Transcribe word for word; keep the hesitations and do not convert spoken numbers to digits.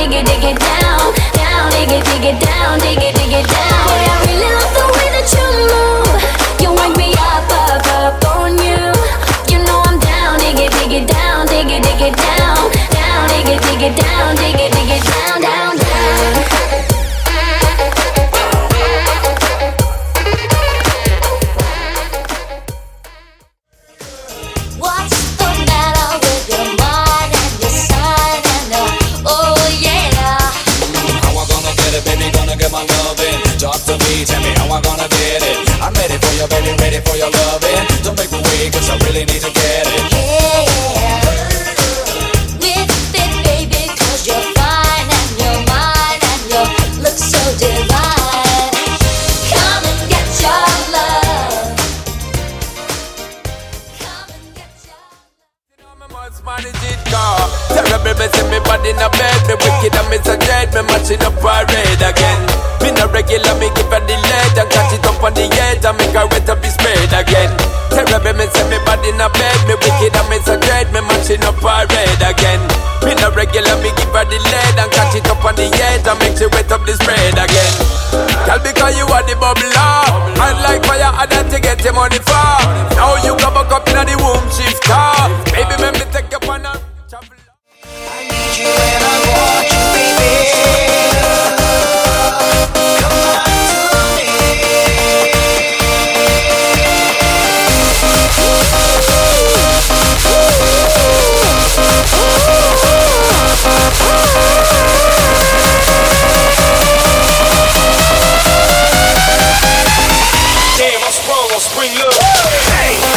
dig it, dig it down, down, dig it, dig it down, dig it, dig it down. Boy, I really love the way that you move. You wake me up, up, up on you. You know I'm down, dig it, dig it down, dig it, dig it down, down, dig it, dig it down, dig it, dig it down, down, down. Talk to me, tell me how I'm gonna get it. I'm ready for you, baby, ready for your loving. Don't make me wait, cause I really need to get it. Yeah, with it, baby, cause you're fine and you're mine and you look so divine. Come and get your love. Come and get your love. You know me must manage it, car. Terrible, me see me body in a bed. Me wicked and me so dead. Me matching up parade again. Me no regular, me give her the lead and catch it up on the edge and make her wet up his spade again. Terrible, me say me body in a bed, me wicked and me so dread, me matching up her red again. Me no regular, me give her the lead and catch it up on the edge and make she wet up the spread again. Girl, because you are the bubbler, and like fire, I had to get your money for. Now you come back up in the womb shifter. Baby, let me take you on a travel. I need you and I want you, baby. Damn, I'm sprung on spring look. Hey.